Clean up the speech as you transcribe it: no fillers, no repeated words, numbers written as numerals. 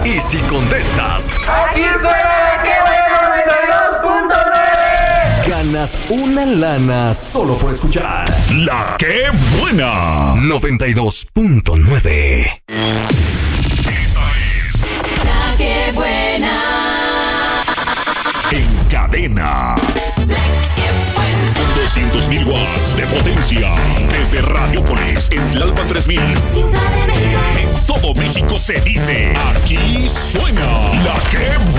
Y si contestas, ¡aquí suena ¡Qué bueno 92.9! ganas una lana solo por escuchar La que buena 92.9. Esta es La que buena. En Cadena. Con 200.000 watts de potencia. Desde Radiopolis en Tlalpan 3000. Ciudad de México. En todo México se dice, aquí suena La que